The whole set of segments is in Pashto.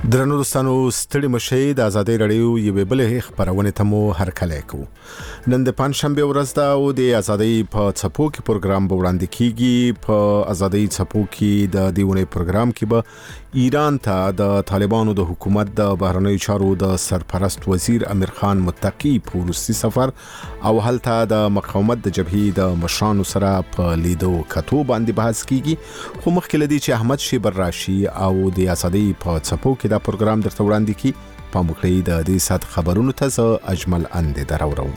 درنو دوستانو ستړي مشي د ازادي رادیو یوه بلې خبرونه ته مو هرکلی کوو. نن د پنځشنبه ورځ ده او د ازادي په څپو کې پروګرام به وړاندې کیږي. په ازادي څپو کې د دیونه پروګرام کې به ایران ته د طالبانو د حکومت د بهرنیو چارو د سرپرست وزیر امیر خان متقی په روسي سفر او هلته د مقاومت د جبهې د مشرانو سره په لیدو کتو باندې بحث کیږي. خو مخکې لدی چې احمد شیبر راشي او د ازادي په څپو کې دا پروګرام درته وړاندې کی په مخکې د دې سات خبرونو ته زه اجمل اند دراوړم.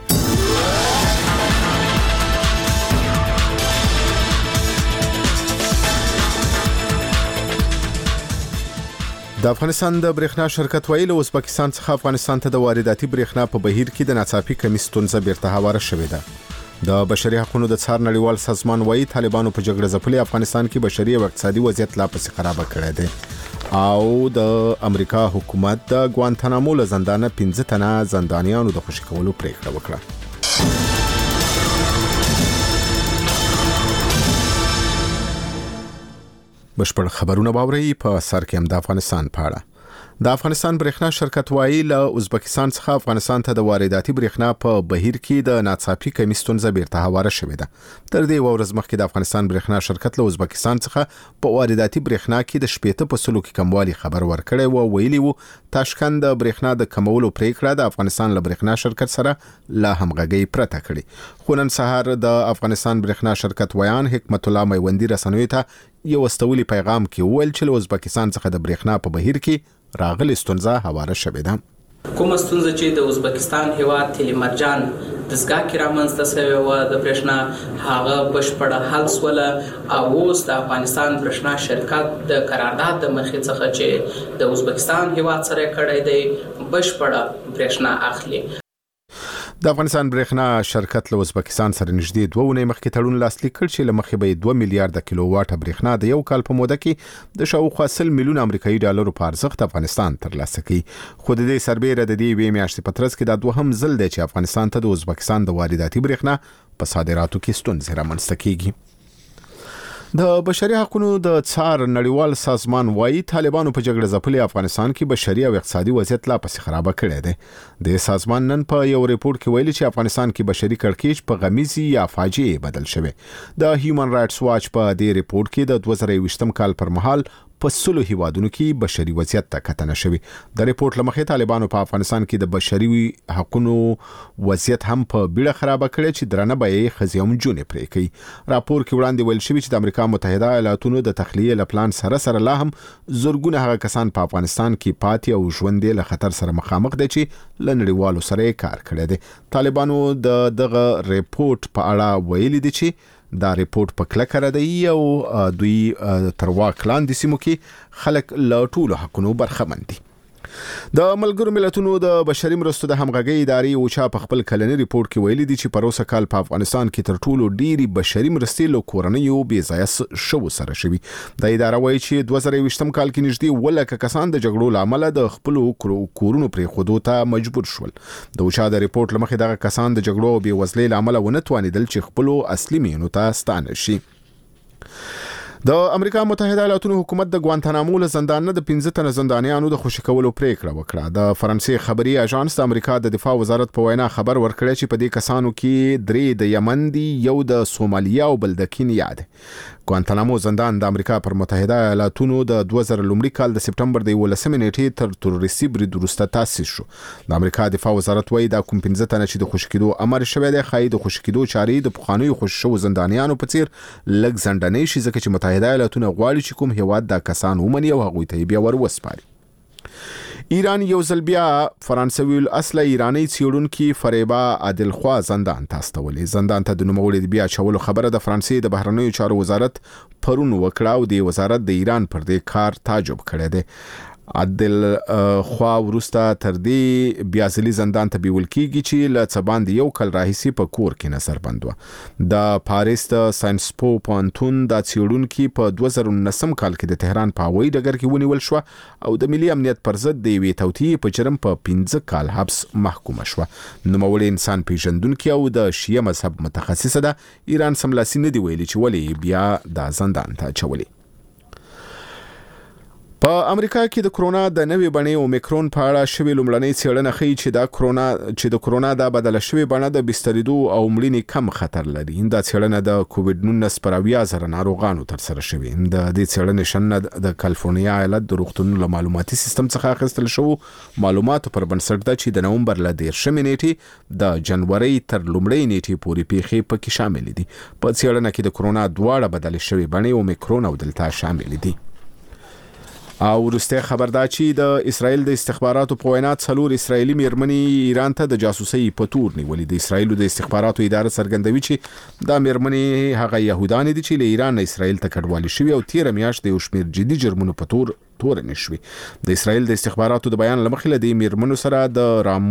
د افغانستان د برېښنا شرکت ویل ازبکستان څخه افغانستان ته د وارداتي برېښنا په بهیر کې د ناڅاپي کمی ستونزه بیرته هواره شوې ده. د بشري حقوقو د څار نړیوال سازمان وایي طالبانو په جګړه ځپلي افغانستان کې بشري او اقتصادي وضعیت لا پسې خراب کړی دی او د امریکا حکومت د ګوانتانامو له زندانه 15 تنه زندانیانو د خوشي کولو پریکړه وکړه. بشپړ خبرونه باوري په سر کې هم د افغانستان په اړه. د افغانستان برېښنا شرکت وایي له ازبکستان څخه افغانستان ته د وارداتي برېښنا په بهیر کې د ناڅاپي کمی ستونزه بیرته هواره شوې ده. تر دې ورځ مخکې د افغانستان برېښنا شرکت له ازبکستان څخه په وارداتي برېښنا کې د 80% کې کموالي خبر ورکړی و. ویلي و تاشکند د برېښنا د کمولو پریکړه د افغانستان له برېښنا شرکت سره لا همغږي پرته کړي. خو نن سهار د افغانستان برېښنا شرکت ویان حکمت الله میوندی رسنوي ته یو استولي پیغام کې ویل چې له ازبکستان څخه د برېښنا په بهیر کې راغلي ستونزه هواره شوې ده. کومه ستونزه چې د ازبکستان هیواد تیلی مرجان دستګاه کې رامنځته شوې و د برېښنا هغه بشپړه حل سوله او اوس د افغانستان برېښنا شرکت د قرارداد د مخې څخه چې د ازبکستان هیواد سره کړی دی بشپړه برېښنا اخلي. د افغانستان برېښنا شرکت له ازبکستان سره نږدې 2 ونې مخکې تړون لاسلیک کړ چې له مخې به 2 میلیارډ کیلو واټ برېښنا د یو کال په موده کې د شاوخوا 100 میلیون امریکایي ډالرو په ارزښت افغانستان ترلاسه کړي. خو د دې سربېره د دې وې میاشتې په ترڅ کې دا دوهم ځل دی چې افغانستان ته د ازبکستان د وارداتي برېښنا په صادراتو کې ستونزې رامنځته کیږي. د بشري حقوقو د څار نړیوال سازمان وایي طالبانو په جګړه ځپلي افغانستان کې بشري او اقتصادي وضعیت لا پسې خراب کړی دی. د سازمان نن په یو ریپورت کې ویلي چې افغانستان کې بشري کړکېچ په غمیزي یا فاجعه بدل شوی. د هیومن رائټس واچ په دې ریپورت کې د 2020 کال پر مهال په 100 هیوادونو کې بشري وضعیت ته کتنه شوی. د ریپورت لمخې طالبانو په افغانستان کې د بشري حقوقو وضعیت هم په بیړه خراب کړی چې درنه به خزيوم جون پرې کوي. راپور کې وړاندې ویل شوی چې د امریکا متحده ایالاتونو د تخلیه لپلان سره لا هم زورګونه هغه کسان په افغانستان کې پاتې او ژوند له خطر سره مخامخ دي چې لنړیوالو سره کار کړی دی. طالبانو دغه ریپورت په اړه ویلي دي چې دا ریپورت په کلکه ردی او دوی تر واک لاندې سیمو کې خلک له ټولو حقونو برخمن دي. د ملګرو ملتونو د بشري مرستو د همغږي ادارې اوچا په خپل کلنی ریپورت کې ویلي دي چې پروسه کال په افغانستان کې تر ټولو ډيري بشري مرستې له کورنیو بې ځای شو سره شوي. د ادارې وایي چې 2020 کال کې نږدې ولکه کسان د جګړو لامل د خپل کورونو پرې خودو ته مجبور شول. د اوچا د ریپورت لمخې دغه کسان د جګړو او بې وزلۍ لامل ونه توانیدل چې خپل اصلي مینو ته ستانه شي. د امریکا متحده ایالاتو حکومت د ګوانتانامو له زندان د 15 تنه زندانیانو د خوشي کولو پریکړه وکړه. د فرانسې خبري اژانس د امریکا د دفاع وزارت په وینا خبر ورکړی چې په دې کسانو کې 3 د یمن دي، یو د سومالیا او بل د کینیا دی. ګوانتانامو زندان د امریکا پر متحده ایالاتو د 2000 کال د سپټمبر د 18 نیټې تر تروریستي برید وروسته تاسیس شو. د امریکا دفاع وزارت وایي دا کوم 15 تنه چې د خوشي کېدو امر شوی دی خای د خوشي کېدو چاري د پخوانیو خوشي شو زندانیانو په څیر لږ ځندنې شي ځکه چې متحده ایالاتو غواړي چې کوم هیواد دا کسان ومني او هغوی ته بیا ور وسپاري. ایران یو ځل بیا فرانسوي اصله ایرانی څېړونکي فریبا عادلخوا زندان ته استولې. زندان ته د نوموړي بیا چولو خبره د فرانسې د بهرنیو چارو وزارت پرون وکړه او د وزارت د ایران پر دې کار تعجب کړی دی. عادل خوا ورسته تر دې بیا ځلې زندان ته بیول کیږي چې له څباند یو کال راهیسي په کور کې نظر بند و. د پاریس د ساينس پو پونتون د څېړونکي په 2019 کال کې د تهران په هوایي ډګر کې ونیول شو او د ملي امنیت پر ضد د وی توطئې په جرم په 15 کال حبس محکوم شو. نوموړی انسان پیژندونکي او د شیعه مذهب متخصصه ده. ایران سملاسي نه دی ویلي چې ولې بیا د زندان ته چولې. په امریکا کې د کرونا د نوې بڼې اومیکرون په اړه شوې لومړنۍ څېړنه ښیي چې د کرونا د بدله شوې بڼه د بسترېدو او مړینې کم خطر لري. دا څېړنه د کووډ 19 پر 80,000 ناروغانو ترسره شوې. د دې څېړنې شننه د کالیفورنیا ایالت د روغتونونو معلوماتي سیستم څخه اخیستل شو معلوماتو پر بنسټ ده چې د نومبر له 10 نیټې د جنوري تر لومړۍ نیټې پورې پیښې پکې شامل دي. په څېړنه کې د کرونا دواړه بدله شوې بڼې اومیکرون او دلتا شامل دي. او ورسته خبر دا چې د اسرائیل د استخباراتو په وینا 4 اسرائیلي میرمنې ایران ته د جاسوسي په تور نیولې. د اسرائیل د استخباراتو اداره څرګندوي چې دا میرمنې هغه يهودان دي چې له ایران نه اسرائیل ته کډوالي شوي او 13 میاشتې د یو شمېر جدي جرمونو په تور نشوي. د اسرائیل د استخباراتو د بیان لمخې له دې میرمنو سره د